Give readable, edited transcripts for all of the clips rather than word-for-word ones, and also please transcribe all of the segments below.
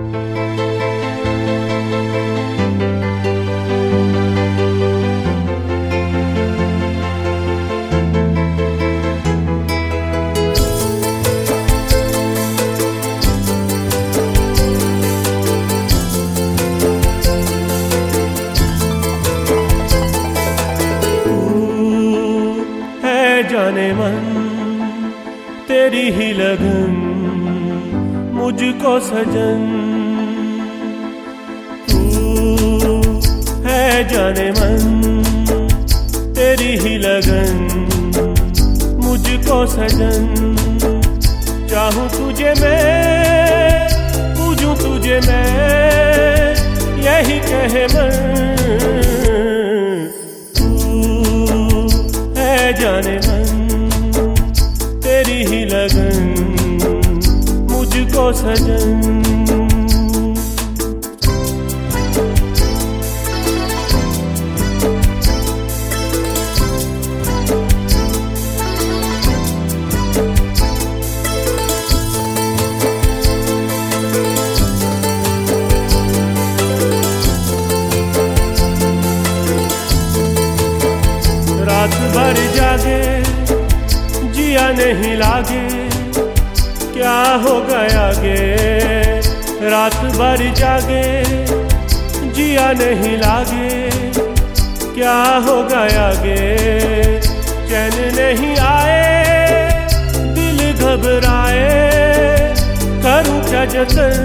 जाने मन तेरी ही लगन मुझको सजन, तू है जाने मन तेरी ही लगन मुझको सजन। चाहूं तुझे मैं, पूजूं तुझे मैं, यही कहे मन। जाने मन तेरी ही लगन मुझको सजन। रात भर जागे जिया नहीं लागे, क्या हो गया गे। रात भर जागे जिया नहीं लागे, क्या हो गया गे। चैन नहीं आए दिल घबराए, करूं क्या जतन।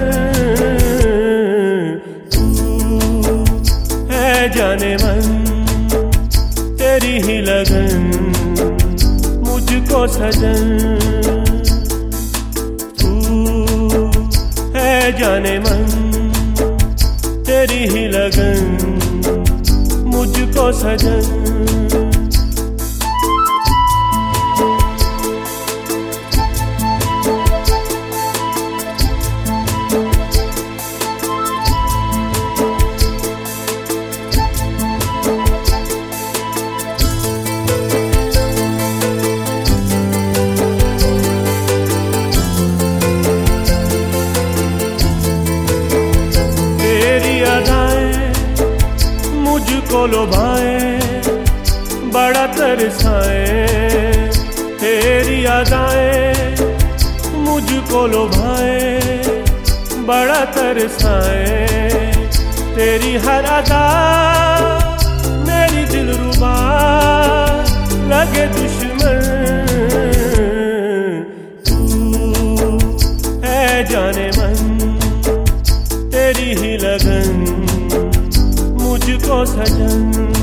तू है जाने मन तेरी ही लगन मुझको सजन, तू है जाने मन तेरी ही लगन मुझको सजन। मुझको लुभाए बड़ा तरसाए, तेरी यादें मुझको लुभाए बड़ा तरसाए। तेरी हर अदा मेरी दिलरुबा लगे दुश्मन। तू है जाने मन तेरी ही लगन मुझको सजन,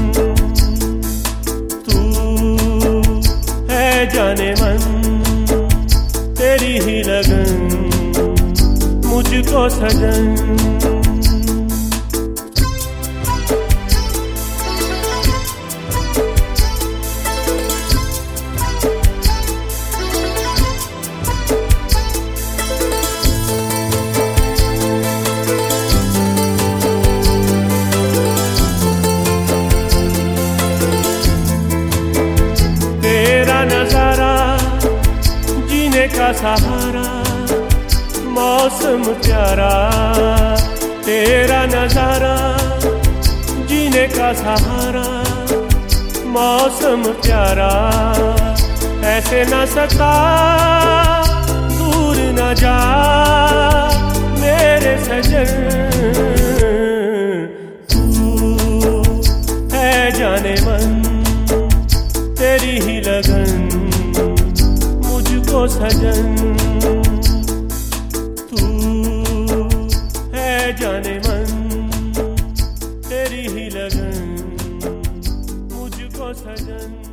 तू है जाने मन तेरी ही लगन मुझको सजन। नजारा जीने का सहारा मौसम प्यारा, तेरा नजारा जीने का सहारा मौसम प्यारा। ऐसे न सता दूर न जा मेरे सजन, तू है जाने मन तेरी ही लगन मुझको सजन, तू है जाने मन तेरी ही लगन मुझको सजन।